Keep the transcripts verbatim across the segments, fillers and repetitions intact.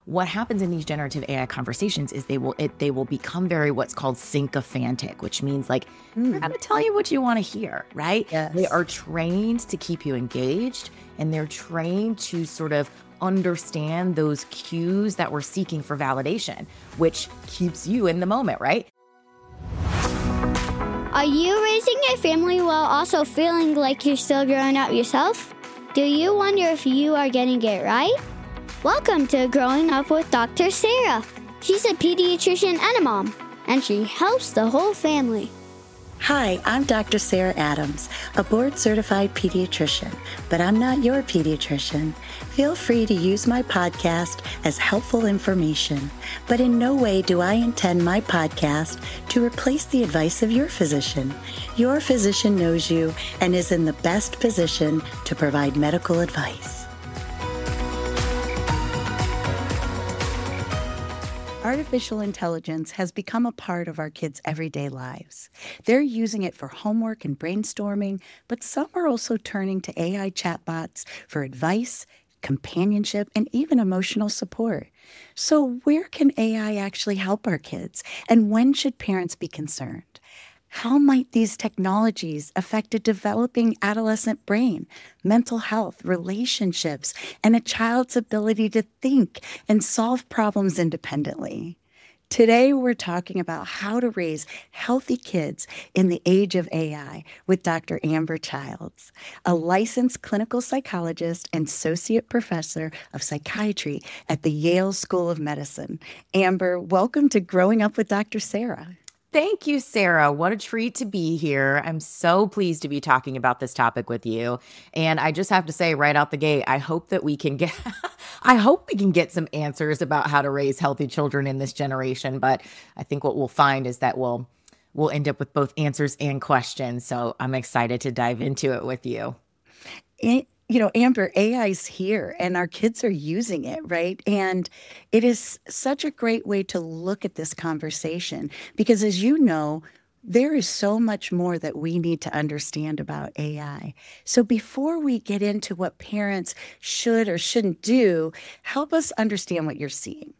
what happens in these generative A I conversations is they will it they will become very what's called sycophantic, which means like Mm. they're going to tell you what you want to hear, right? Yes. They are trained to keep you engaged, and they're trained to sort of understand those cues that we're seeking for validation, which keeps you in the moment, right? Are you raising a family while also feeling like you're still growing up yourself? Do you wonder if you are getting it right? Welcome to Growing Up with Doctor Sarah. She's a pediatrician and a mom, and she helps the whole family. Hi, I'm Doctor Sarah Adams, a board-certified pediatrician, but I'm not your pediatrician. Feel free to use my podcast as helpful information, but in no way do I intend my podcast to replace the advice of your physician. Your physician knows you and is in the best position to provide medical advice. Artificial intelligence has become a part of our kids' everyday lives. They're using it for homework and brainstorming, but some are also turning to A I chatbots for advice, companionship, and even emotional support. So where can A I actually help our kids? And when should parents be concerned? How might these technologies affect a developing adolescent brain, mental health, relationships, and a child's ability to think and solve problems independently? Today, we're talking about how to raise healthy kids in the age of A I with Doctor Amber Childs, a licensed clinical psychologist and associate professor of psychiatry at the Yale School of Medicine. Amber, welcome to Growing Up with Doctor Sarah. Thank you, Sarah. What a treat to be here. I'm so pleased to be talking about this topic with you. And I just have to say right out the gate, I hope that we can get I hope we can get some answers about how to raise healthy children in this generation, but I think what we'll find is that we'll we'll end up with both answers and questions. So I'm excited to dive into it with you. It- You know, Amber, A I's here and our kids are using it, right? And it is such a great way to look at this conversation because, as you know, there is so much more that we need to understand about A I. So before we get into what parents should or shouldn't do, help us understand what you're seeing.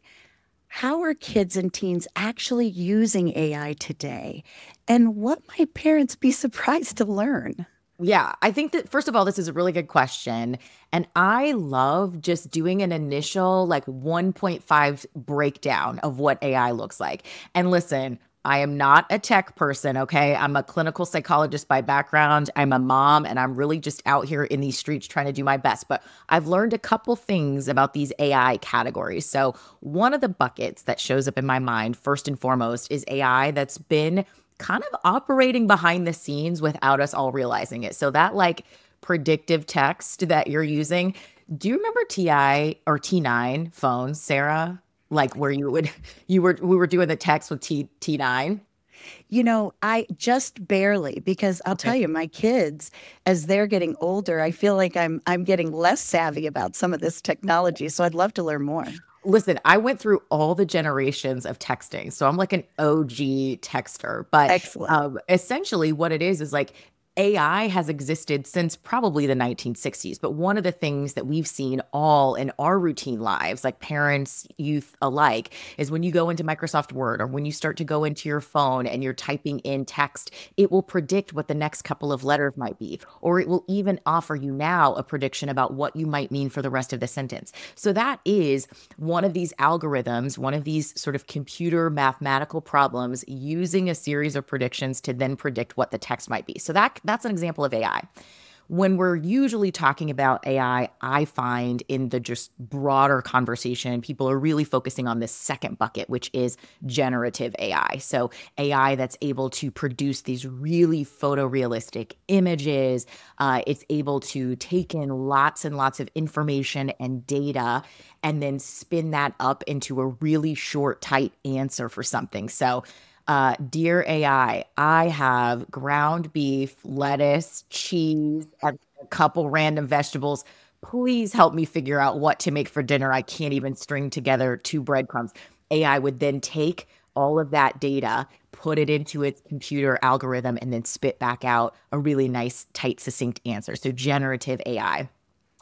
How are kids and teens actually using A I today? And what might parents be surprised to learn? Yeah, I think that first of all, this is a really good question. And I love just doing an initial like one point five breakdown of what A I looks like. And listen, I am not a tech person, okay? I'm a clinical psychologist by background. I'm a mom, and I'm really just out here in these streets trying to do my best. But I've learned a couple things about these A I categories. So one of the buckets that shows up in my mind, first and foremost, is A I that's been kind of operating behind the scenes without us all realizing it. So that like predictive text that you're using, do you remember T I or T nine phones, Sarah? Like where you would, you were, we were doing the text with T, T9? You know, I just barely, because I'll tell Okay. you, my kids, as they're getting older, I feel like I'm I'm getting less savvy about some of this technology. So I'd love to learn more. Listen, I went through all the generations of texting. So I'm like an O G texter. But Excellent. um, essentially, what it is is like A I has existed since probably the nineteen sixties. But one of the things that we've seen all in our routine lives, like parents, youth alike, is when you go into Microsoft Word or when you start to go into your phone and you're typing in text, it will predict what the next couple of letters might be, or it will even offer you now a prediction about what you might mean for the rest of the sentence. So that is one of these algorithms, one of these sort of computer mathematical problems using a series of predictions to then predict what the text might be. So that that's an example of A I. When we're usually talking about A I, I find in the just broader conversation, people are really focusing on this second bucket, which is generative A I. So A I that's able to produce these really photorealistic images. Uh, it's able to take in lots and lots of information and data and then spin that up into a really short, tight answer for something. So uh, dear A I, I have ground beef, lettuce, cheese, and a couple random vegetables. Please help me figure out what to make for dinner. I can't even string together two breadcrumbs. A I would then take all of that data, put it into its computer algorithm, and then spit back out a really nice, tight, succinct answer. So generative A I.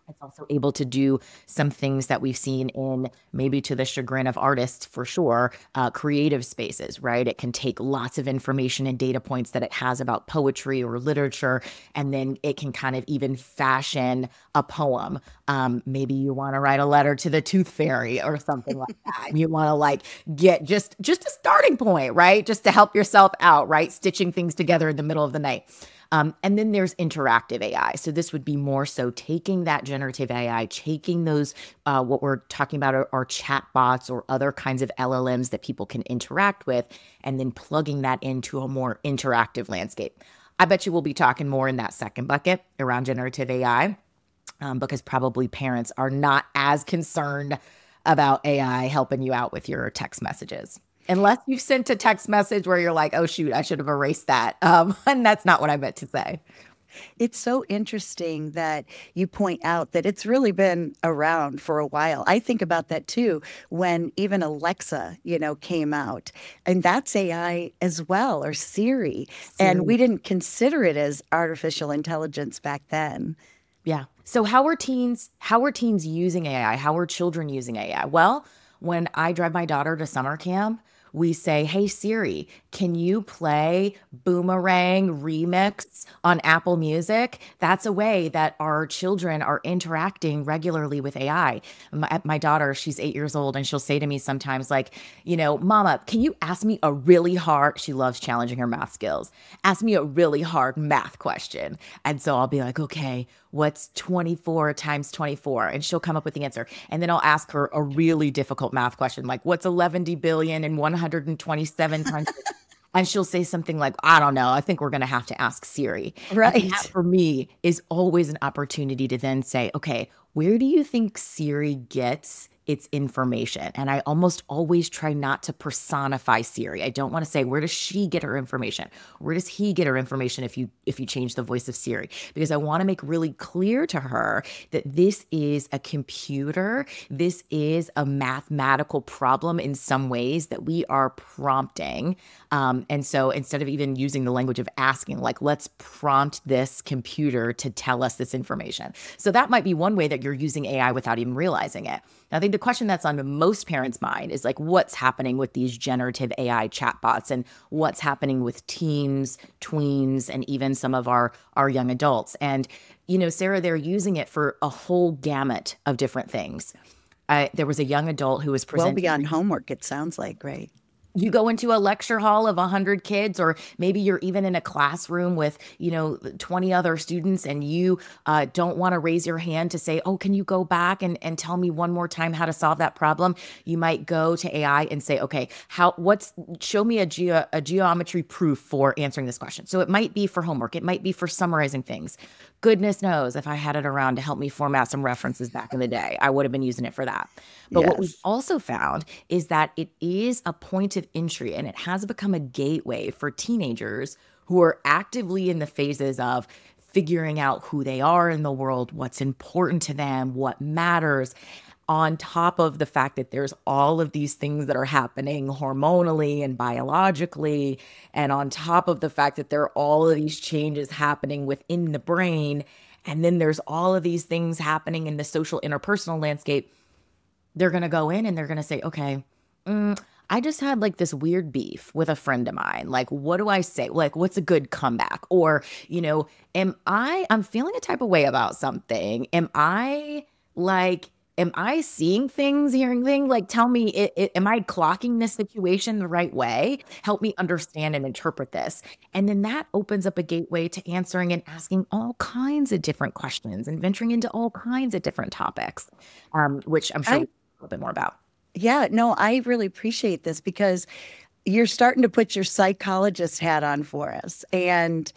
It's also able to do some things that we've seen in, maybe to the chagrin of artists for sure, uh, creative spaces, right? It can take lots of information and data points that it has about poetry or literature, and then it can kind of even fashion a poem. Um, maybe you want to write a letter to the tooth fairy or something like that. You want to like get just just a starting point, right? Just to help yourself out, right? Stitching things together in the middle of the night. Um, and then there's interactive A I. So this would be more so taking that generative A I, taking those, uh, what we're talking about are, are chat bots or other kinds of L L Ms that people can interact with, and then plugging that into a more interactive landscape. I bet you we'll be talking more in that second bucket around generative A I, um, because probably parents are not as concerned about A I helping you out with your text messages. Unless you've sent a text message where you're like, oh, shoot, I should have erased that. Um, and that's not what I meant to say. It's so interesting that you point out that it's really been around for a while. I think about that too when even Alexa, you know, came out. And that's A I as well, or Siri. And we didn't consider it as artificial intelligence back then. Yeah. So how are teens, how are teens using A I? How are children using A I? Well, when I drive my daughter to summer camp, we say, hey, Siri, can you play Boomerang Remix on Apple Music? That's a way that our children are interacting regularly with A I. My, my daughter, she's eight years old, and she'll say to me sometimes like, you know, Mama, can you ask me a really hard, she loves challenging her math skills, ask me a really hard math question. And so I'll be like, okay, what's twenty-four times twenty-four? And she'll come up with the answer. And then I'll ask her a really difficult math question, like what's eleven billion and one hundred twenty-seven times? And she'll say something like, I don't know, I think we're going to have to ask Siri. Right. And that for me is always an opportunity to then say, okay, where do you think Siri gets its information? And I almost always try not to personify Siri. I don't want to say, where does she get her information? Where does he get her information if you if you change the voice of Siri? Because I want to make really clear to her that this is a computer. This is a mathematical problem in some ways that we are prompting. Um, and so instead of even using the language of asking, like, let's prompt this computer to tell us this information. So that might be one way that you're using A I without even realizing it. I think the question that's on most parents' mind is like, what's happening with these generative A I chatbots, and what's happening with teens, tweens, and even some of our, our young adults. And, you know, Sarah, they're using it for a whole gamut of different things. Uh, there was a young adult who was presenting. Well beyond homework, it sounds like, right? You go into a lecture hall of one hundred kids, or maybe you're even in a classroom with, you know, twenty other students, and you uh, don't want to raise your hand to say, oh, can you go back and, and tell me one more time how to solve that problem? You might go to A I and say, okay, how, what's, show me a, geo, a geometry proof for answering this question. So it might be for homework. It might be for summarizing things. Goodness knows if I had it around to help me format some references back in the day, I would have been using it for that. But Yes. what we've also found is that it is a point of entry, and it has become a gateway for teenagers who are actively in the phases of figuring out who they are in the world, what's important to them, what matters, on top of the fact that there's all of these things that are happening hormonally and biologically, and on top of the fact that there are all of these changes happening within the brain, and then there's all of these things happening in the social interpersonal landscape. They're going to go in and they're going to say, okay, mm, I just had like this weird beef with a friend of mine. Like, what do I say? Like, what's a good comeback? Or, you know, am I, I'm feeling a type of way about something. Am I like, am I seeing things, hearing things? Like, tell me, it, it, am I clocking this situation the right way? Help me understand and interpret this. And then that opens up a gateway to answering and asking all kinds of different questions and venturing into all kinds of different topics, um, which I'm sure I we'll talk a little bit more about. Yeah, no, I really appreciate this because you're starting to put your psychologist hat on for us. And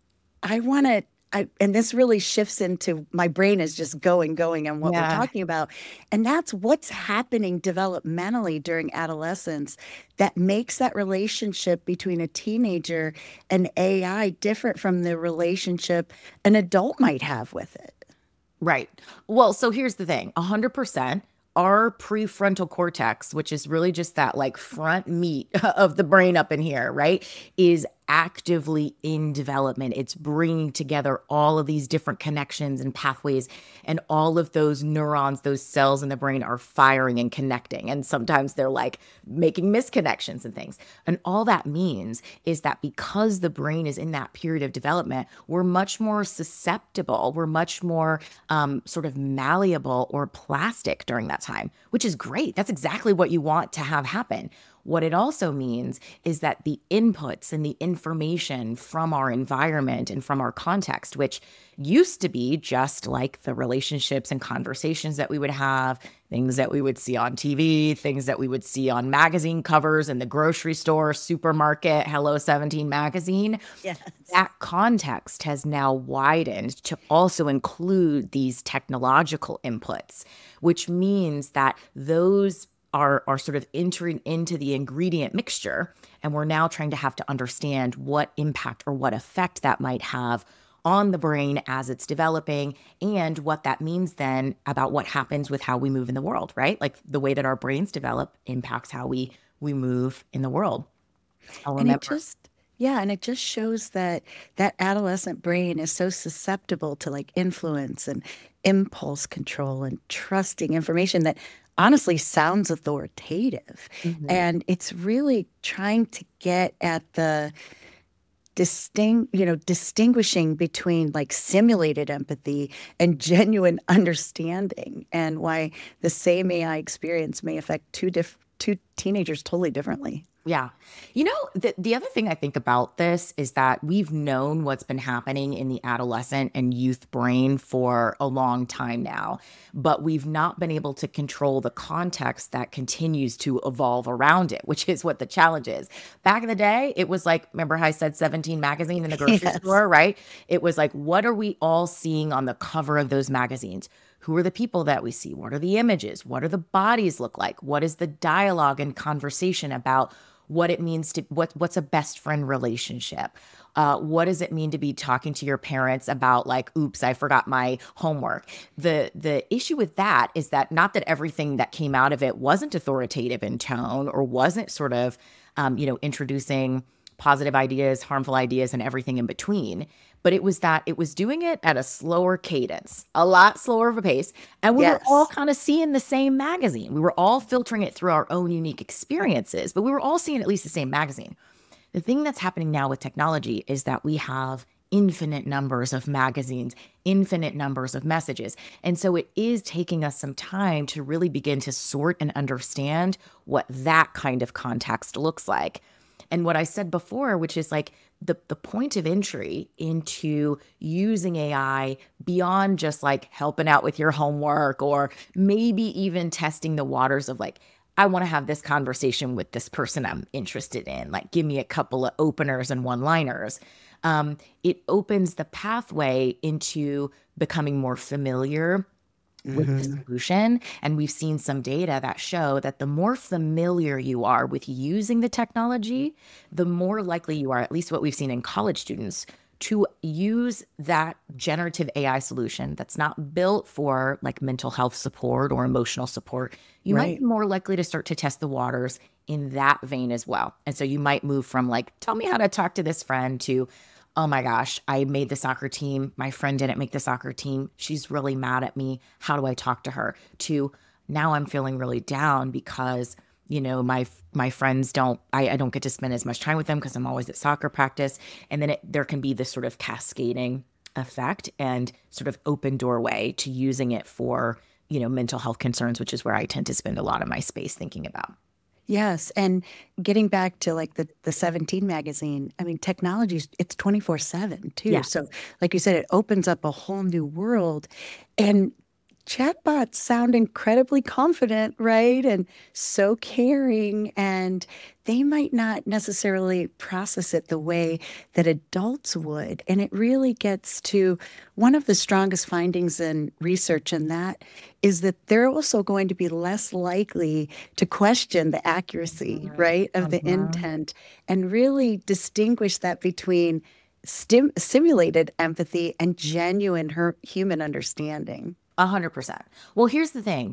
I want to, I, and this really shifts into my brain is just going, going on what we're Yeah. talking about. And that's what's happening developmentally during adolescence that makes that relationship between a teenager and A I different from the relationship an adult might have with it. Right. Well, so here's the thing, one hundred percent our prefrontal cortex, which is really just that like front meat of the brain up in here, right, is actively in development. It's bringing together all of these different connections and pathways, and all of those neurons, those cells in the brain are firing and connecting. And sometimes they're like making misconnections and things. And all that means is that because the brain is in that period of development, we're much more susceptible. We're much more um, sort of malleable or plastic during that time, which is great. That's exactly what you want to have happen. What it also means is that the inputs and the information from our environment and from our context, which used to be just like the relationships and conversations that we would have, things that we would see on T V, things that we would see on magazine covers in the grocery store, supermarket, Hello seventeen magazine. Yes. That context has now widened to also include these technological inputs, which means that those are are sort of entering into the ingredient mixture. And we're now trying to have to understand what impact or what effect that might have on the brain as it's developing, and what that means then about what happens with how we move in the world, right? Like the way that our brains develop impacts how we we move in the world. I'll And it remember. just, yeah, and it just shows that that adolescent brain is so susceptible to like influence and impulse control and trusting information that honestly sounds authoritative. Mhm. And it's really trying to get at the distinct, you know, distinguishing between like simulated empathy and genuine understanding, and why the same A I experience may affect two diff- two teenagers totally differently. Yeah. You know, the, the other thing I think about this is that we've known what's been happening in the adolescent and youth brain for a long time now, but we've not been able to control the context that continues to evolve around it, which is what the challenge is. Back in the day, it was like, remember how I said seventeen magazine in the grocery Yes. store, right? It was like, what are we all seeing on the cover of those magazines? Who are the people that we see? What are the images? What do the bodies look like? What is the dialogue and conversation about what it means to what what's a best friend relationship? Uh, what does it mean to be talking to your parents about like, oops, I forgot my homework? The the issue with that is that not that everything that came out of it wasn't authoritative in tone or wasn't sort of, um, you know, introducing positive ideas, harmful ideas, and everything in between. But it was that it was doing it at a slower cadence, a lot slower of a pace. And we were all Yes. kind of seeing the same magazine. We were all filtering it through our own unique experiences, but we were all seeing at least the same magazine. The thing that's happening now with technology is that we have infinite numbers of magazines, infinite numbers of messages. And so it is taking us some time to really begin to sort and understand what that kind of context looks like. And what I said before, which is like the, the point of entry into using A I beyond just like helping out with your homework, or maybe even testing the waters of like, I want to have this conversation with this person I'm interested in. Like, give me a couple of openers and one liners. Um, it opens the pathway into becoming more familiar with the Mhm. solution. And we've seen some data that show that the more familiar you are with using the technology, the more likely you are, at least what we've seen in college students, to use that generative A I solution that's not built for like mental health support or emotional support. You might Right. be more likely to start to test the waters in that vein as well. And so you might move from like, tell me how to talk to this friend, to, oh my gosh, I made the soccer team. My friend didn't make the soccer team. She's really mad at me. How do I talk to her? To, now I'm feeling really down because, you know, my my friends don't, I, I don't get to spend as much time with them because I'm always at soccer practice. And then it, there can be this sort of cascading effect and sort of open doorway to using it for, you know, mental health concerns, which is where I tend to spend a lot of my space thinking about. Yes, and getting back to like the the seventeen magazine, I mean, technology is it's twenty-four seven too. Yeah. So, like you said, it opens up a whole new world. And chatbots sound incredibly confident, right? And so caring, and they might not necessarily process it the way that adults would. And it really gets to one of the strongest findings in research, and that is that they're also going to be less likely to question the accuracy, right, of the Mhm. intent, and really distinguish that between stim- simulated empathy and genuine her- human understanding. A hundred percent. Well, here's the thing.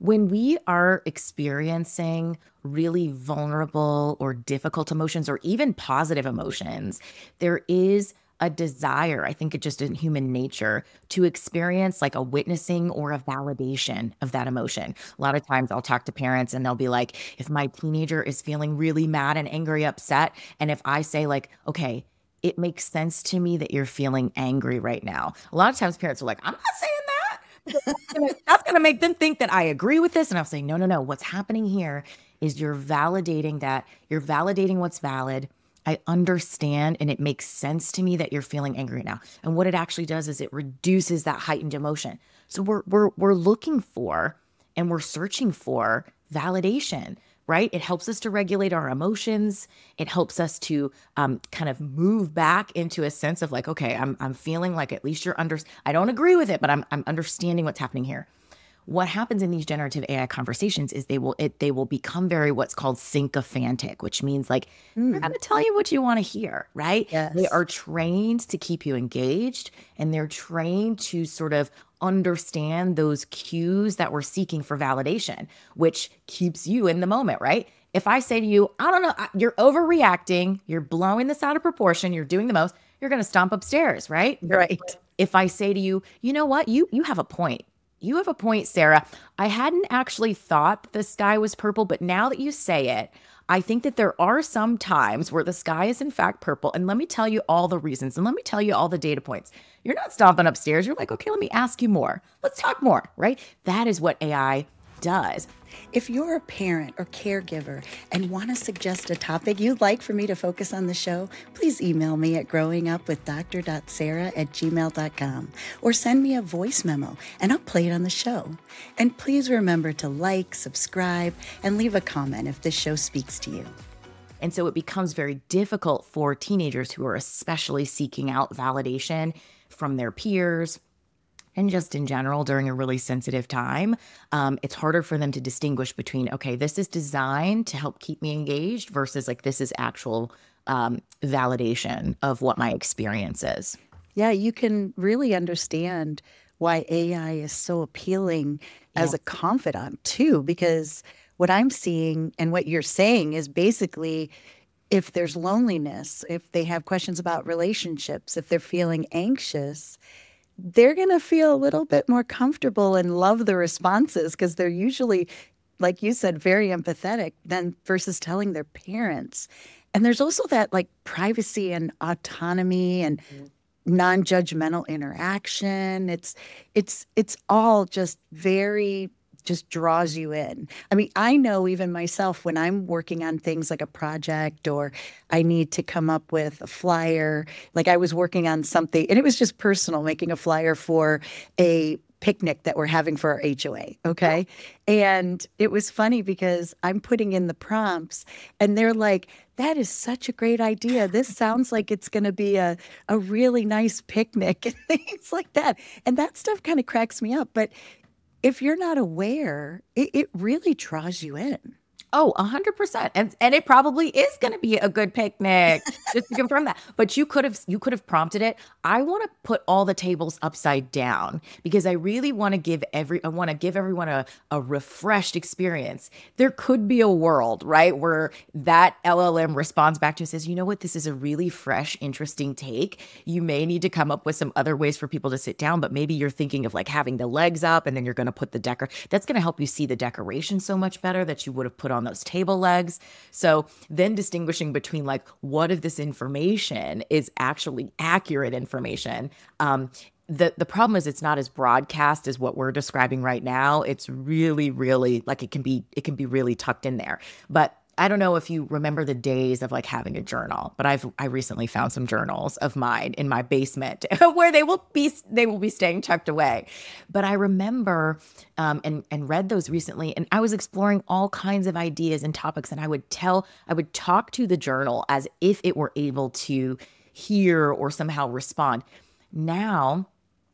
When we are experiencing really vulnerable or difficult emotions or even positive emotions, there is a desire, I think it's just in human nature, to experience like a witnessing or a validation of that emotion. A lot of times I'll talk to parents and they'll be like, if my teenager is feeling really mad and angry, upset, and if I say like, okay, it makes sense to me that you're feeling angry right now. A lot of times parents are like, I'm not saying that. That's gonna, that's gonna make them think that I agree with this. And I'll say, no, no, no. What's happening here is you're validating that. You're validating what's valid. I understand and it makes sense to me that you're feeling angry now. And what it actually does is it reduces that heightened emotion. So we're we're we're looking for and we're searching for validation, right? It helps us to regulate our emotions. It helps us to um, kind of move back into a sense of like, okay, I'm I'm feeling like at least you're under. I don't agree with it, but I'm I'm understanding what's happening here. What happens in these generative A I conversations is they will it they will become very what's called sycophantic, which means like they're gonna tell you what you want to hear, right? Yes. They are trained to keep you engaged, and they're trained to sort of understand those cues that we're seeking for validation, which keeps you in the moment, right? If I say to you, I don't know, I- you're overreacting, you're blowing this out of proportion, you're doing the most, you're gonna stomp upstairs, right? Right. If I say to you, you know what, you you have a point. You have a point, Sarah. I hadn't actually thought that the sky was purple, but now that you say it, I think that there are some times where the sky is in fact purple. And let me tell you all the reasons and let me tell you all the data points. You're not stomping upstairs. You're like, okay, let me ask you more. Let's talk more, right? That is what A I does. If you're a parent or caregiver and want to suggest a topic you'd like for me to focus on the show, please email me at growingupwithdr.sarah at gmail.com or send me a voice memo and I'll play it on the show. And please remember to like, subscribe, and leave a comment if this show speaks to you. And so it becomes very difficult for teenagers who are especially seeking out validation from their peers, and just in general during a really sensitive time. Um, it's harder for them to distinguish between, okay, this is designed to help keep me engaged versus like this is actual um, validation of what my experience is. Yeah, you can really understand why A I is so appealing as Yeah. a confidant too, because what I'm seeing and what you're saying is basically if there's loneliness, if they have questions about relationships, if they're feeling anxious, they're going to feel a little bit more comfortable and love the responses because they're usually, like you said, very empathetic than versus telling their parents. And there's also that like privacy and autonomy and non-judgmental interaction. It's it's it's all just very just draws you in. I mean, I know even myself when I'm working on things like a project or I need to come up with a flyer, like I was working on something and it was just personal, making a flyer for a picnic that we're having for our H O A, okay? And it was funny because I'm putting in the prompts and they're like, that is such a great idea. This sounds like it's going to be a, a really nice picnic and things like that. And that stuff kind of cracks me up. But if you're not aware, it, it really draws you in. Oh, a hundred percent. And and it probably is going to be a good picnic, just to confirm that. But you could have you could have prompted it. I want to put all the tables upside down because I really want to give every I want to give everyone a, a refreshed experience. There could be a world, right, where that L L M responds back to and says, you know what, this is a really fresh, interesting take. You may need to come up with some other ways for people to sit down, but maybe you're thinking of like having the legs up and then you're going to put the decor. That's going to help you see the decoration so much better that you would have put on those table legs. So then distinguishing between like what of this information is actually accurate information. Um, the the problem is it's not as broadcast as what we're describing right now. It's really, really like it can be it can be really tucked in there. But I don't know if you remember the days of like having a journal, but I've I recently found some journals of mine in my basement where they will be they will be staying tucked away. But I remember um, and and read those recently, and I was exploring all kinds of ideas and topics, and I would tell I would talk to the journal as if it were able to hear or somehow respond. Now,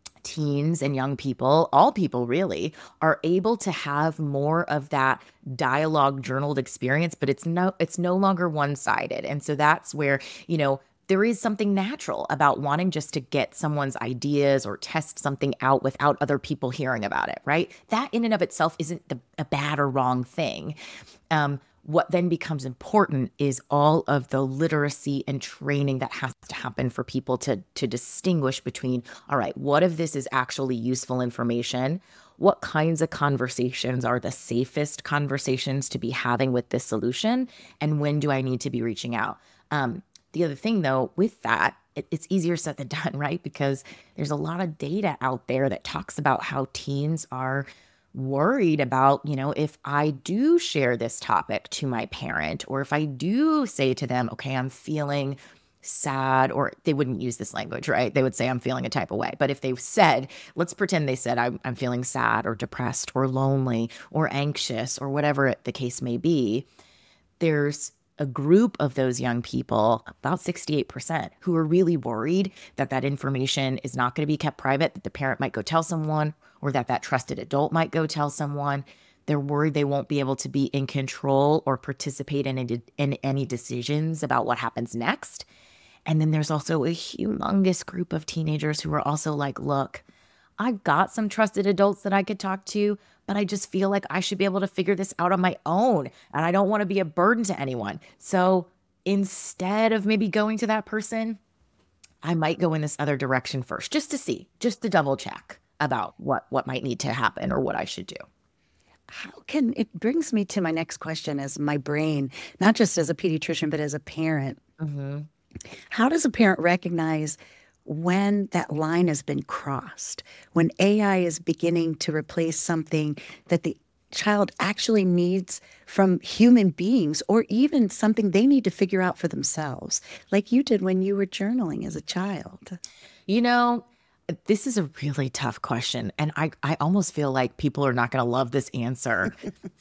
teens and young people, all people really, are able to have more of that dialogue journaled experience, but it's no it's no longer one-sided. And so that's where, you know, there is something natural about wanting just to get someone's ideas or test something out without other people hearing about it, right? That in and of itself isn't the, a bad or wrong thing. Um, what then becomes important is all of the literacy and training that has to happen for people to, to distinguish between, all right, what if this is actually useful information? What kinds of conversations are the safest conversations to be having with this solution? And when do I need to be reaching out? Um, the other thing, though, with that, it, it's easier said than done, right? Because there's a lot of data out there that talks about how teens are worried about, you know, if I do share this topic to my parent, or if I do say to them, okay, I'm feeling sad, or they wouldn't use this language, right? They would say, I'm feeling a type of way. But if they said, let's pretend they said, I'm, I'm feeling sad or depressed or lonely or anxious or whatever the case may be, there's a group of those young people, about sixty-eight percent, who are really worried that that information is not going to be kept private, that the parent might go tell someone, or that that trusted adult might go tell someone. They're worried they won't be able to be in control or participate in, a, in any decisions about what happens next. And then there's also a humongous group of teenagers who are also like, look, I've got some trusted adults that I could talk to, but I just feel like I should be able to figure this out on my own. And I don't want to be a burden to anyone. So instead of maybe going to that person, I might go in this other direction first, just to see, just to double check about what, what might need to happen or what I should do. How can, it brings me to my next question as my brain, not just as a pediatrician, but as a parent. Mm-hmm. How does a parent recognize when that line has been crossed, when A I is beginning to replace something that the child actually needs from human beings, or even something they need to figure out for themselves, like you did when you were journaling as a child? You know, this is a really tough question. And I, I almost feel like people are not going to love this answer.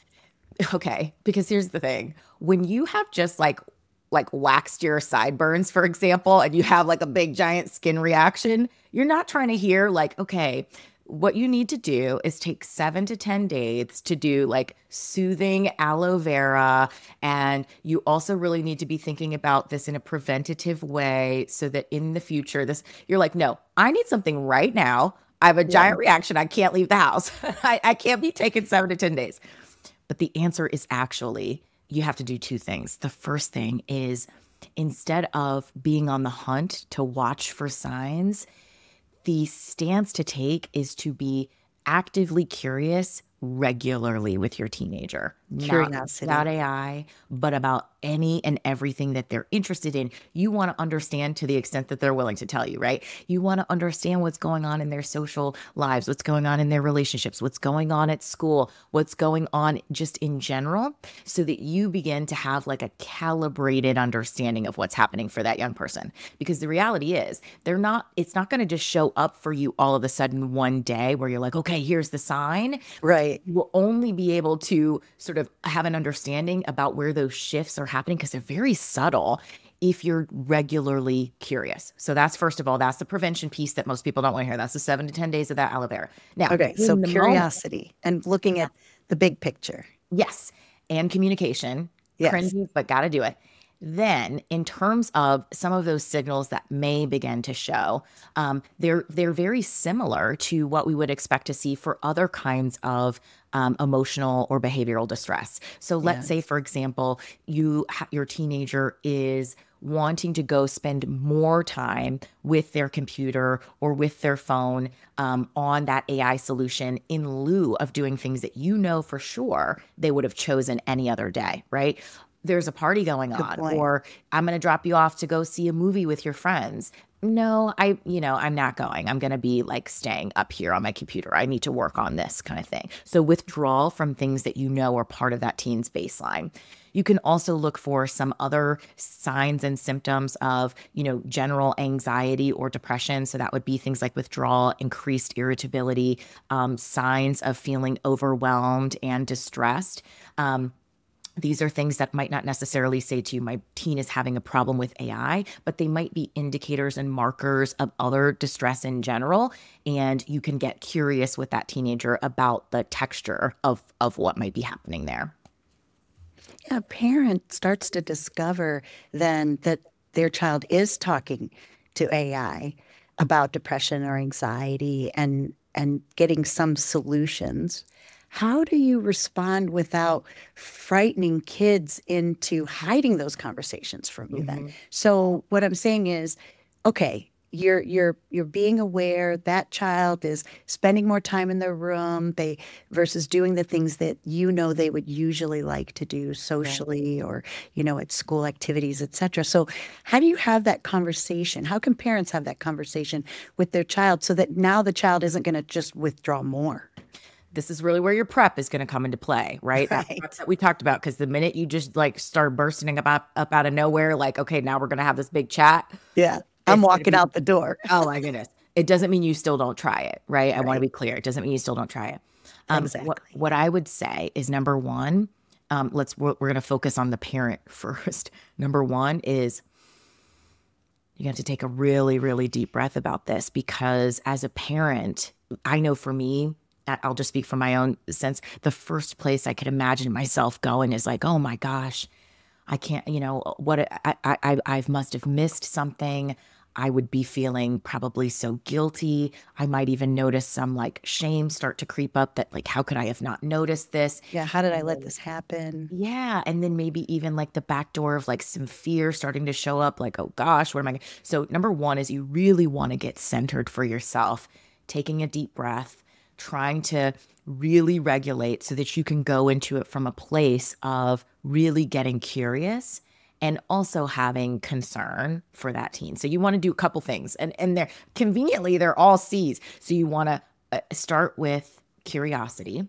Okay, because here's the thing. When you have just like like waxed your sideburns, for example, and you have like a big giant skin reaction, you're not trying to hear like, okay, what you need to do is take seven to ten days to do like soothing aloe vera. And you also really need to be thinking about this in a preventative way so that in the future, this, you're like, no, I need something right now. I have a giant yeah. reaction. I can't leave the house. I, I can't be taking seven to ten days. But the answer is actually, you have to do two things. The first thing is, instead of being on the hunt to watch for signs, the stance to take is to be actively curious regularly with your teenager. Curiosity. Not about A I, but about any and everything that they're interested in. You want to understand to the extent that they're willing to tell you, right? You want to understand what's going on in their social lives, what's going on in their relationships, what's going on at school, what's going on just in general, so that you begin to have like a calibrated understanding of what's happening for that young person. Because the reality is, they're not, it's not going to just show up for you all of a sudden one day where you're like, okay, here's the sign. Right. You will only be able to sort of have an understanding about where those shifts are happening, because they're very subtle, if you're regularly curious. So that's, first of all, that's the prevention piece that most people don't want to hear. That's the seven to ten days of that aloe vera. Now, okay, so in the curiosity moment, and looking at the big picture. Yes. And communication. Yes. Cringy, but got to do it. Then, in terms of some of those signals that may begin to show, um, they're they're very similar to what we would expect to see for other kinds of um, emotional or behavioral distress. So, let's Yes. say, for example, you ha- your teenager is wanting to go spend more time with their computer or with their phone um, on that A I solution in lieu of doing things that you know for sure they would have chosen any other day, right? There's a party going Good on, point. or I'm going to drop you off to go see a movie with your friends. No, I, you know, I'm not going. I'm going to be like staying up here on my computer. I need to work on this kind of thing. So withdrawal from things that you know are part of that teen's baseline. You can also look for some other signs and symptoms of, you know, general anxiety or depression. So that would be things like withdrawal, increased irritability, um, signs of feeling overwhelmed and distressed. Um, These are things that might not necessarily say to you, my teen is having a problem with A I, but they might be indicators and markers of other distress in general. And you can get curious with that teenager about the texture of, of what might be happening there. Yeah, a parent starts to discover then that their child is talking to A I about depression or anxiety and and getting some solutions, how do you respond without frightening kids into hiding those conversations from you then? Mhm. So what I'm saying is, okay, you're you're you're being aware that child is spending more time in their room, they versus doing the things that you know they would usually like to do Right. socially or, you know, at school activities, et cetera. So how do you have that conversation? How can parents have that conversation with their child so that now the child isn't going to just withdraw more? This is really where your prep is going to come into play, right? That prep Right. that we talked about, because the minute you just like start bursting about up out of nowhere, like, okay, now we're going to have this big chat, Yeah. I'm it's going to walking be, out the door. oh my goodness. It doesn't mean you still don't try it, right? I want to Right. be clear. It doesn't mean you still don't try it. Um, what Exactly. what I would say is number one, um, let's we're, we're going to focus on the parent first. Number one is you have to take a really, really deep breath about this, because as a parent, I know for me, I- I'll just speak from my own sense. The first place I could imagine myself going is like, oh my gosh, I can't, you know, what I, I, I I must have missed something. I would be feeling probably so guilty. I might even notice some like shame start to creep up that like, how could I have not noticed this? Yeah. How did I And let then, this happen? yeah. And then maybe even like the back door of like some fear starting to show up, like, oh gosh, what am I? Gonna-" So, number one is you really want to get centered for yourself, taking a deep breath, trying to really regulate so that you can go into it from a place of really getting curious and also having concern for that teen. So you want to do a couple things, and and they're conveniently they're all C's. So you want to uh, start with curiosity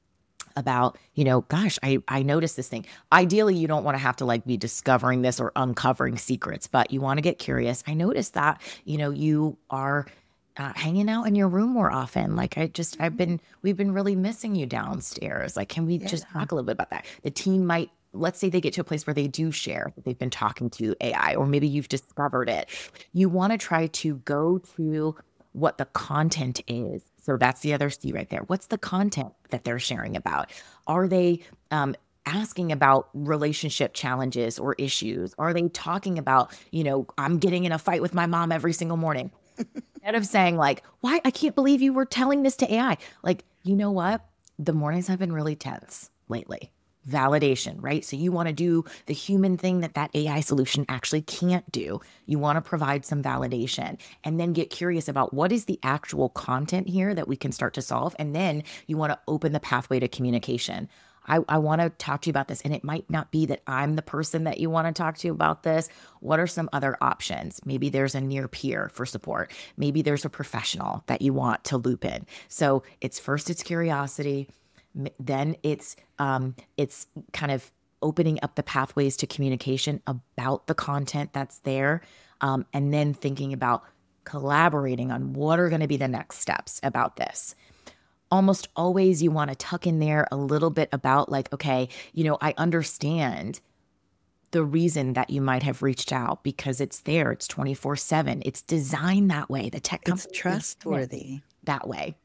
about, you know, gosh, I I noticed this thing. Ideally, you don't want to have to like be discovering this or uncovering secrets, but you want to get curious. I noticed that, you know, you are uh, hanging out in your room more often. Like I just, I've been, we've been really missing you downstairs. Like, can we just Yeah. talk a little bit about that? The teen might, let's say they get to a place where they do share that they've been talking to A I, or maybe you've discovered it. You want to try to go to what the content is. So that's the other C right there. What's the content that they're sharing about? Are they um, asking about relationship challenges or issues? Are they talking about, you know, I'm getting in a fight with my mom every single morning? Instead of saying like, why, I can't believe you were telling this to A I. Like, you know what? The mornings have been really tense lately. Validation, right? So you want to do the human thing that that A I solution actually can't do. You want to provide some validation and then get curious about what is the actual content here that we can start to solve. And then you want to open the pathway to communication. I, I want to talk to you about this. And it might not be that I'm the person that you want to talk to about this. What are some other options? Maybe there's a near peer for support. Maybe there's a professional that you want to loop in. So it's first, it's curiosity. M- Then it's um, it's kind of opening up the pathways to communication about the content that's there. Um, and then thinking about collaborating on what are going to be the next steps about this. Almost always you want to tuck in there a little bit about like, okay, you know, I understand the reason that you might have reached out because it's there. It's twenty-four seven. It's designed that way. The tech It's company designed it trustworthy. that way.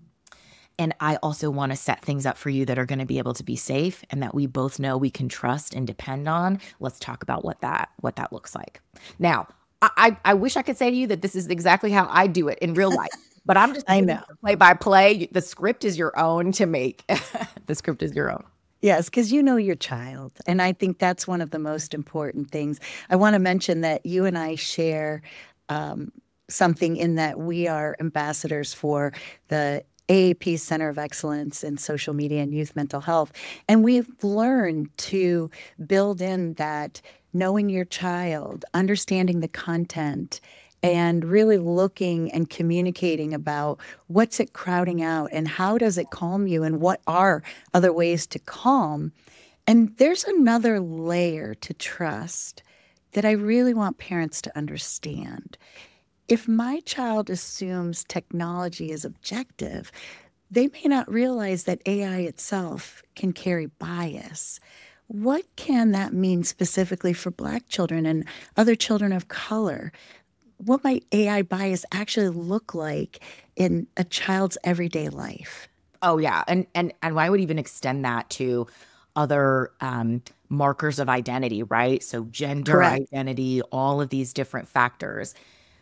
And I also want to set things up for you that are going to be able to be safe and that we both know we can trust and depend on. Let's talk about what that what that looks like. Now, I I, I wish I could say to you that this is exactly how I do it in real life, but I'm just I giving know. you the play by play. The script is your own to make. The script is your own. Yes, because you know your child. And I think that's one of the most important things. I want to mention that you and I share um, something in that we are ambassadors for the A A P Center of Excellence in Social Media and Youth Mental Health. And we've learned to build in that knowing your child, understanding the content, and really looking and communicating about what's it crowding out and how does it calm you and what are other ways to calm. And there's another layer to trust that I really want parents to understand. If my child assumes technology is objective, they may not realize that A I itself can carry bias. What can that mean specifically for Black children and other children of color? What might A I bias actually look like in a child's everyday life? Oh yeah, and and and I would even extend that to other um, markers of identity, right? So gender Correct. identity, all of these different factors.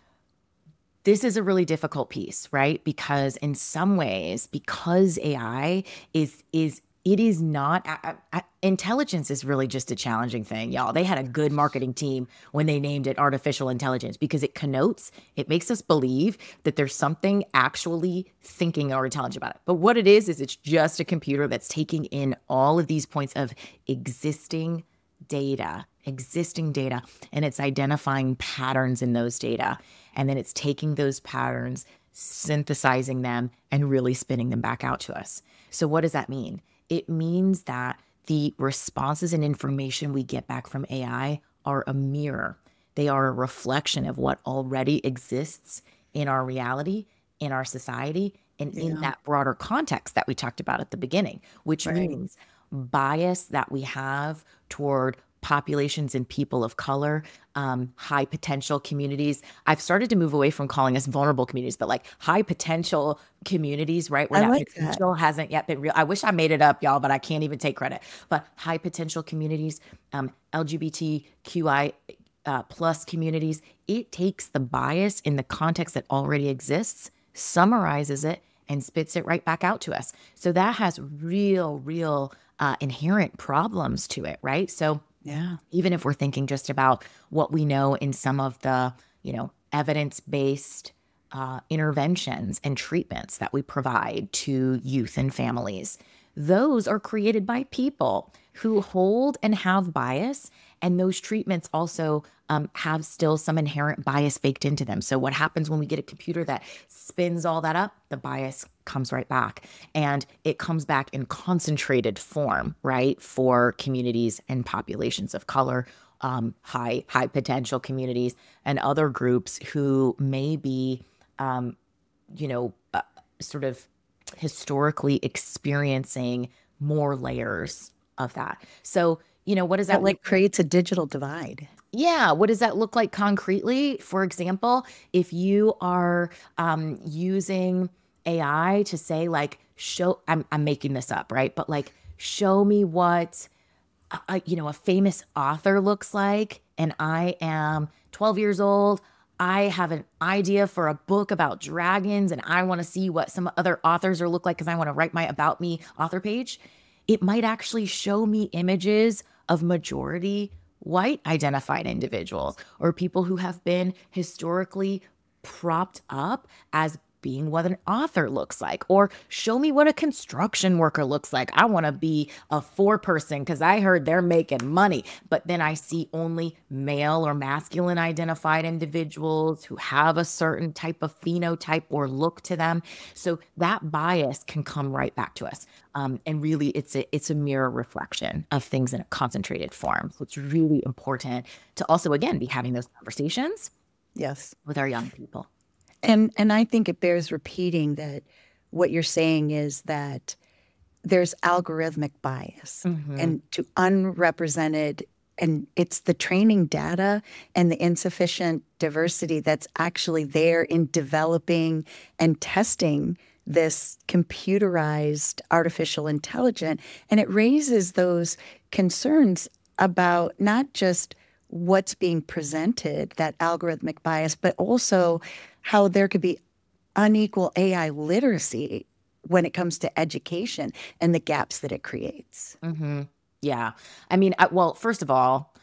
This is a really difficult piece, right? Because in some ways, because A I is is it is not uh, uh, intelligence is really just a challenging thing, y'all. They had a good marketing team when they named it artificial intelligence because it connotes, it makes us believe that there's something actually thinking or intelligent about it. But what it is is it's just a computer that's taking in all of these points of existing data, existing data, and it's identifying patterns in those data. And then it's taking those patterns, synthesizing them, and really spinning them back out to us. So what does that mean? It means that the responses and information we get back from A I are a mirror. They are a reflection of what already exists in our reality, in our society, and in Yeah. that broader context that we talked about at the beginning, which Right. means bias that we have toward populations and people of color, um, high potential communities. I've started to move away from calling us vulnerable communities, but like high potential communities, right? Where I that like that. potential hasn't yet been real. I wish I made it up, y'all, but I can't even take credit. But high potential communities, um, L G B T Q I uh, plus communities, it takes the bias in the context that already exists, summarizes it, and spits it right back out to us. So that has real, real uh, inherent problems to it, right? So Yeah. even if we're thinking just about what we know in some of the, you know, evidence-based uh, interventions and treatments that we provide to youth and families, those are created by people who hold and have bias. And those treatments also um, have still some inherent bias baked into them. So what happens when we get a computer that spins all that up? The bias comes right back. And it comes back in concentrated form, right? For communities and populations of color, um, high, high potential communities, and other groups who may be, um, you know, uh, sort of historically experiencing more layers of that. So, you know, what does that That like creates a digital divide. yeah, what does that look like concretely? For example, if you are um, using A I to say like, show, I'm, I'm making this up, right? But like, show me what, a, you know, a famous author looks like, and I am twelve years old. I have an idea for a book about dragons, and I want to see what some other authors are look like because I want to write my about me author page. It might actually show me images of majority white identified individuals or people who have been historically propped up as being what an author looks like, or show me what a construction worker looks like. I want to be a four person because I heard they're making money. But then I see only male or masculine identified individuals who have a certain type of phenotype or look to them. So that bias can come right back to us. Um, and really, it's a it's a mirror reflection of things in a concentrated form. So it's really important to also, again, be having those conversations Yes. with our young people. And and I think it bears repeating that what you're saying is that there's algorithmic bias Mhm. and to unrepresented, and it's the training data and the insufficient diversity that's actually there in developing and testing this computerized artificial intelligence. And it raises those concerns about not just what's being presented, that algorithmic bias, but also how there could be unequal A I literacy when it comes to education and the gaps that it creates. hmm Yeah. I mean, I, well, first of all,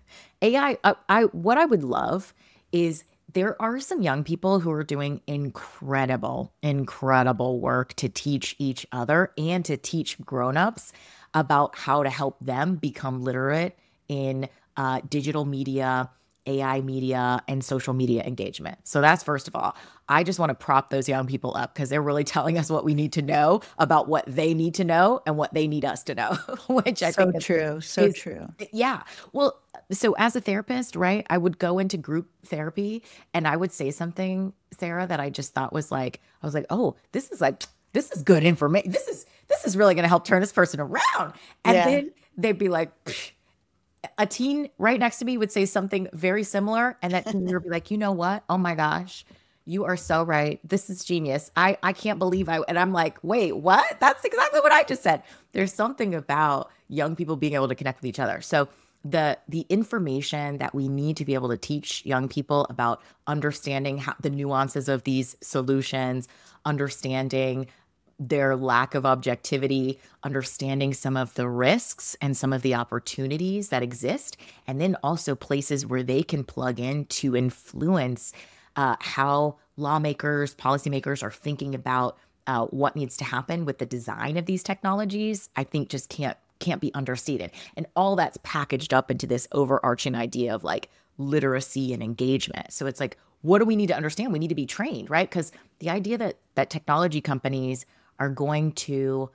A I, I, I, what I would love is there are some young people who are doing incredible, incredible work to teach each other and to teach grownups about how to help them become literate in uh, digital media, A I media, and social media engagement. So that's first of all. I just want to prop those young people up because they're really telling us what we need to know about what they need to know and what they need us to know, which I So think is, true. So is true. yeah. Well, so as a therapist, right, I would go into group therapy and I would say something, Sarah, that I just thought was like, I was like, oh, this is like, this is good information. This is, this is really going to help turn this person around. And Yeah. then they'd be like, "Psh," a teen right next to me would say something very similar. And that teen would be like, you know what? Oh my gosh, you are so right. This is genius. I, I can't believe I, and I'm like, wait, what? That's exactly what I just said. There's something about young people being able to connect with each other. So the the information that we need to be able to teach young people about understanding how the nuances of these solutions, understanding their lack of objectivity, understanding some of the risks and some of the opportunities that exist, and then also places where they can plug in to influence uh, how lawmakers, policymakers are thinking about uh, what needs to happen with the design of these technologies, I think just can't can't be understated. And all that's packaged up into this overarching idea of like literacy and engagement. So it's like, what do we need to understand? We need to be trained, right? Because the idea that that technology companies are going to,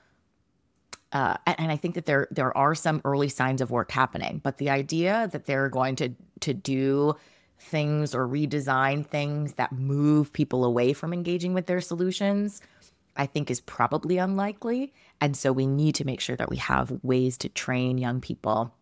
uh, and, and I think that there there are some early signs of work happening, but the idea that they're going to to do things or redesign things that move people away from engaging with their solutions, I think is probably unlikely. And so we need to make sure that we have ways to train young people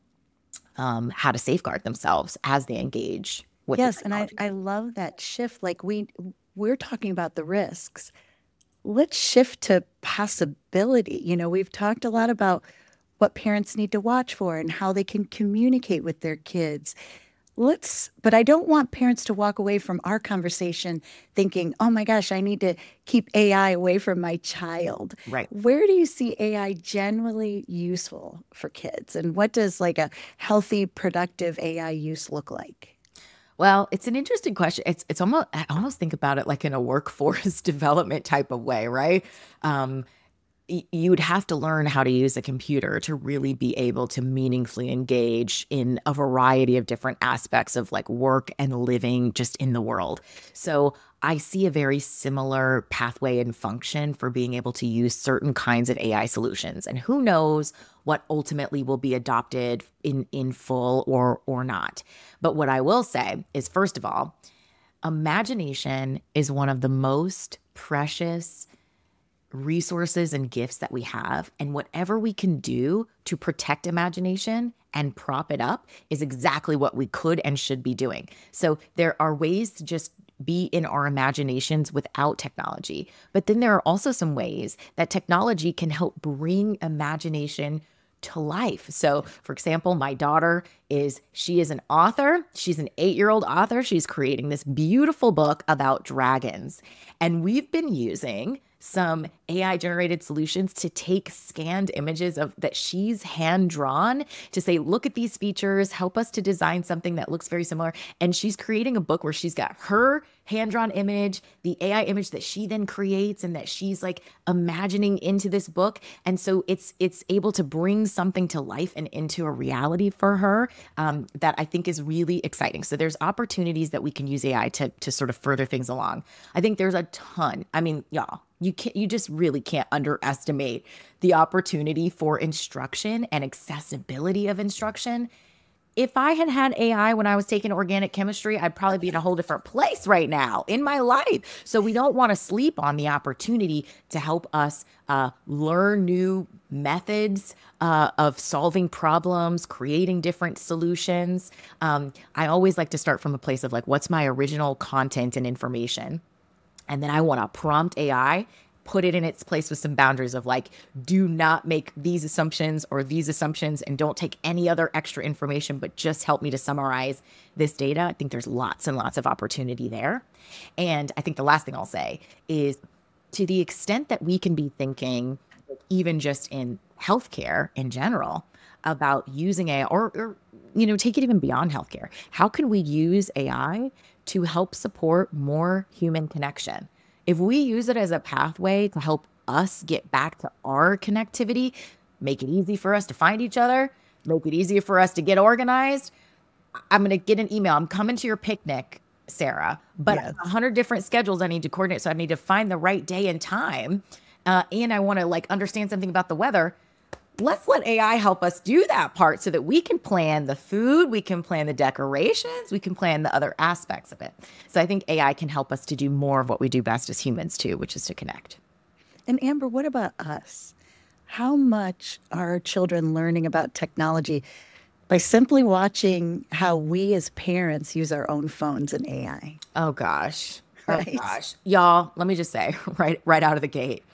um, how to safeguard themselves as they engage with the Yes, and I, technology. I love that shift. Like we we're talking about the risks. Let's shift to possibility. You know, we've talked a lot about what parents need to watch for and how they can communicate with their kids. Let's, but I don't want parents to walk away from our conversation thinking, oh my gosh, I need to keep A I away from my child. Right. Where do you see A I generally useful for kids? And what does like a healthy, productive A I use look like? Well, it's an interesting question. It's it's almost I almost think about it like in a workforce development type of way, right? Um, y- you would have to learn how to use a computer to really be able to meaningfully engage in a variety of different aspects of like work and living just in the world. So I see a very similar pathway and function for being able to use certain kinds of A I solutions. And who knows what ultimately will be adopted in, in full or or not. But what I will say is, first of all, imagination is one of the most precious resources and gifts that we have. And whatever we can do to protect imagination and prop it up is exactly what we could and should be doing. So there are ways to just be in our imaginations without technology. But then there are also some ways that technology can help bring imagination to life. So, for example, my daughter is, she is an author. She's an eight-year-old author. She's creating this beautiful book about dragons. And we've been using some A I generated solutions to take scanned images of that she's hand drawn to say, look at these features, help us to design something that looks very similar. And she's creating a book where she's got her hand drawn image, the A I image that she then creates and that she's like imagining into this book. And so it's it's able to bring something to life and into a reality for her um, that I think is really exciting. So there's opportunities that we can use A I to to sort of further things along. I think there's a ton. I mean, y'all, you can't, you just really can't underestimate the opportunity for instruction and accessibility of instruction. If I had had A I when I was taking organic chemistry, I'd probably be in a whole different place right now in my life. So we don't want to sleep on the opportunity to help us uh, learn new methods uh, of solving problems, creating different solutions. Um, I always like to start from a place of like, what's my original content and information? And then I want to prompt A I, put it in its place with some boundaries of like, do not make these assumptions or these assumptions and don't take any other extra information, but just help me to summarize this data. I think there's lots and lots of opportunity there. And I think the last thing I'll say is, to the extent that we can be thinking, even just in healthcare in general, about using A I or, or you know, take it even beyond healthcare. How can we use A I to help support more human connection? If we use it as a pathway to help us get back to our connectivity, make it easy for us to find each other, make it easier for us to get organized, I'm going to get an email. I'm coming to your picnic, Sarah, but I Yes. have a hundred different schedules I need to coordinate. So I need to find the right day and time. Uh, and I want to like understand something about the weather. Let's let A I help us do that part so that we can plan the food, we can plan the decorations, we can plan the other aspects of it. So I think A I can help us to do more of what we do best as humans too, which is to connect. And Amber, what about us? How much are our children learning about technology by simply watching how we as parents use our own phones and A I? Oh gosh. Oh Right? gosh. Y'all, let me just say right right out of the gate,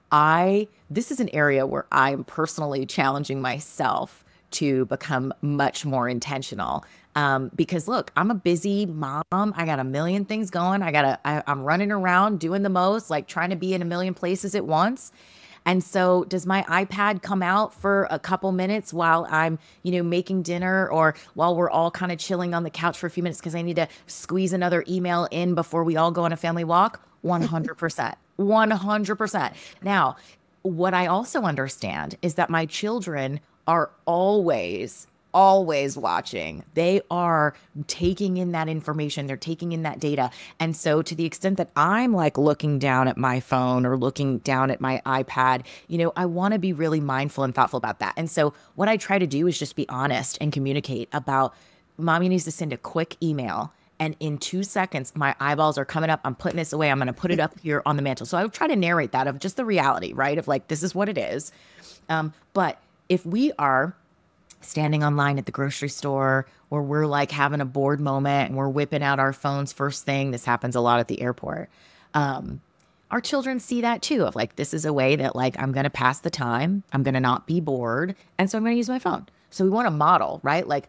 I this is an area where I'm personally challenging myself to become much more intentional. Um, because look, I'm a busy mom. I got a million things going. I gotta, I, I'm running around doing the most, like trying to be in a million places at once. And so does my iPad come out for a couple minutes while I'm, you know, making dinner, or while we're all kind of chilling on the couch for a few minutes because I need to squeeze another email in before we all go on a family walk? one hundred percent. one hundred percent. Now, what I also understand is that my children are always, always watching. They are taking in that information. They're taking in that data. And so to the extent that I'm like looking down at my phone or looking down at my iPad, you know, I want to be really mindful and thoughtful about that. And so what I try to do is just be honest and communicate about, mommy needs to send a quick email. And in two seconds, my eyeballs are coming up. I'm putting this away. I'm going to put it up here on the mantle. So I would try to narrate that of just the reality, right? Of like, this is what it is. Um, but if we are standing online at the grocery store, or we're like having a bored moment and we're whipping out our phones first thing, this happens a lot at the airport. Um, our children see that too, of like, this is a way that like, I'm going to pass the time. I'm going to not be bored. And so I'm going to use my phone. So we want to model, right? Like,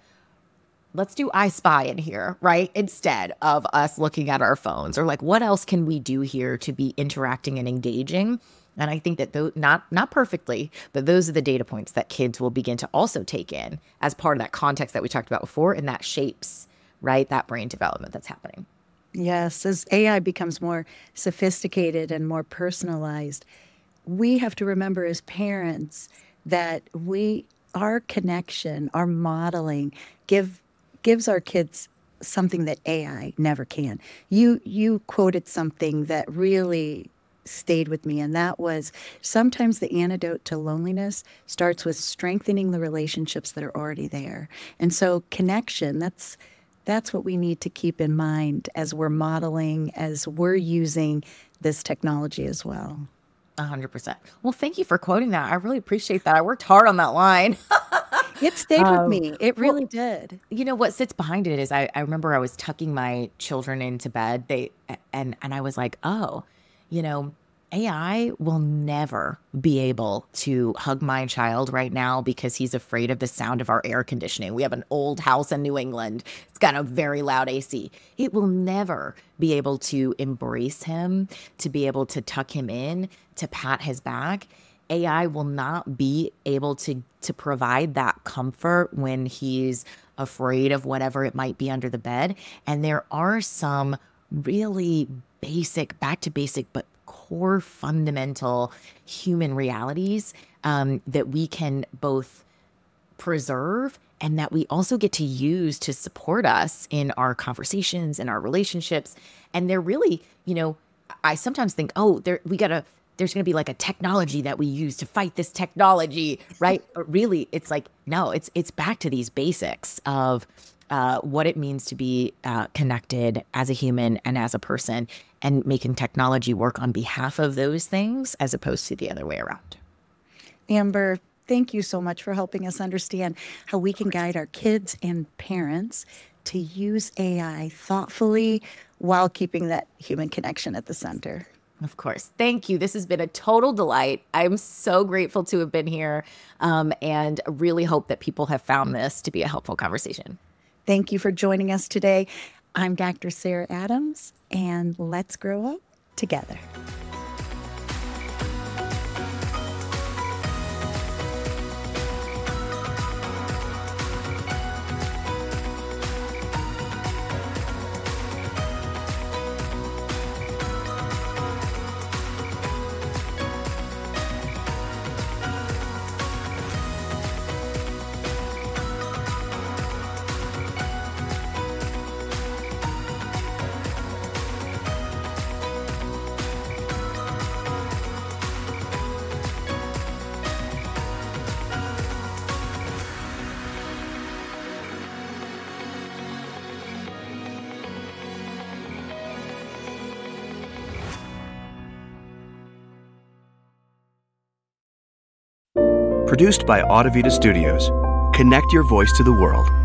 let's do I Spy in here, right? Instead of us looking at our phones, or like, what else can we do here to be interacting and engaging? And I think that those, not not perfectly, but those are the data points that kids will begin to also take in as part of that context that we talked about before, and that shapes, right, that brain development that's happening. Yes, as A I becomes more sophisticated and more personalized, we have to remember as parents that we, our connection, our modeling, give gives our kids something that A I never can. You you quoted something that really stayed with me, and that was, sometimes the antidote to loneliness starts with strengthening the relationships that are already there. And so connection, that's that's what we need to keep in mind as we're modeling, as we're using this technology as well. one hundred percent. Well, thank you for quoting that. I really appreciate that. I worked hard on that line. It stayed with Um, me. It really well, did. You know what sits behind it is I, I remember I was tucking my children into bed. They and and I was like, oh, you know, A I will never be able to hug my child right now because he's afraid of the sound of our air conditioning. We have an old house in New England. It's got a very loud A C. It will never be able to embrace him, to be able to tuck him in, to pat his back. A I will not be able to to provide that comfort when he's afraid of whatever it might be under the bed. And there are some really basic, back to basic, but core fundamental human realities um, that we can both preserve and that we also get to use to support us in our conversations and our relationships. And they're really, you know, I sometimes think, oh, there we gotta there's going to be like a technology that we use to fight this technology, right? But really, it's like, no, it's it's back to these basics of uh, what it means to be uh, connected as a human and as a person, and making technology work on behalf of those things as opposed to the other way around. Amber, thank you so much for helping us understand how we can guide our kids and parents to use A I thoughtfully while keeping that human connection at the center. Of course. Thank you. This has been a total delight. I'm so grateful to have been here, um, and really hope that people have found this to be a helpful conversation. Thank you for joining us today. I'm Doctor Sarah Adams, and let's grow up together. Produced by Audivita Studios. Connect your voice to the world.